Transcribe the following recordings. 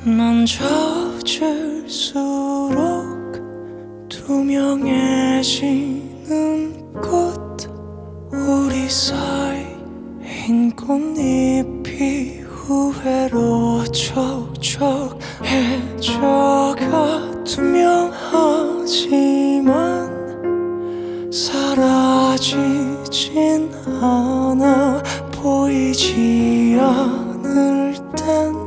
넌 젖을수록 투명해지는 꽃, 우리 사이 흰 꽃잎이 후회로 촉촉해져가 투명하지만 사라지진 않아. 보이지 않을 땐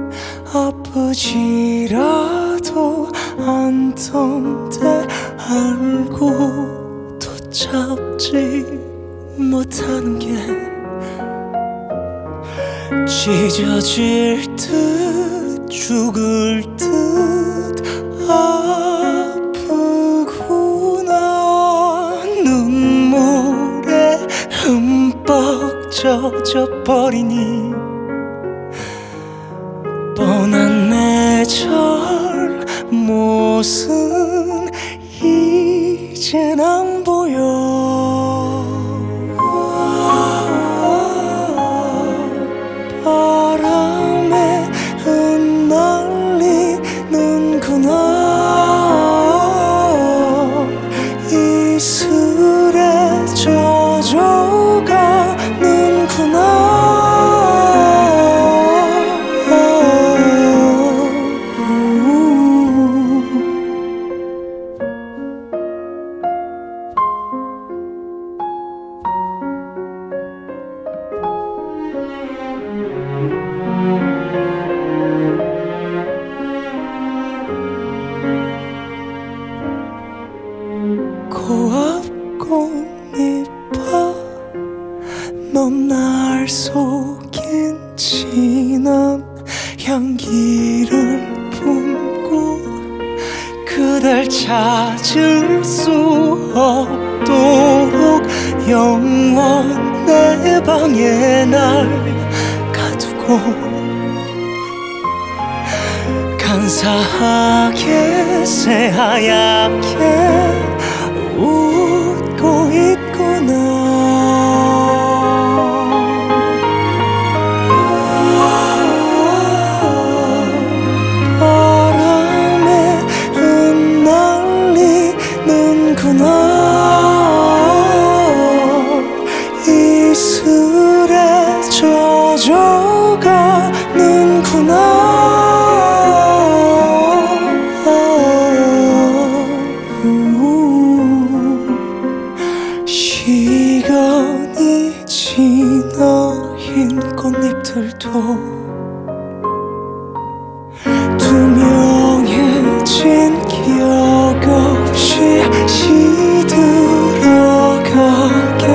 아프지라도 않던데 알고도 잡지 못하는 게 찢어질 듯 죽을 듯 아프구나. 눈물에 흠뻑 젖어버리니 뻔한 내 잘못은 이젠 안 보여. 바람에 흩날리는구나. 이슬에 젖어가는구나. 고앞 꽃잎아, 넌 날 속인 진한 향기를 품고 그댈 찾을 수 없도록 영원 내 방에 날 가두고 간사하게 새하얗게 웃고 있구나. 바람에 흩날리는구나. 이슬에 젖어가는구나. 시간이 지나 흰 꽃잎들도 투명해진 기억 없이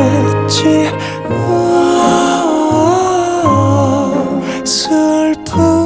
시들어가겠지. 슬픈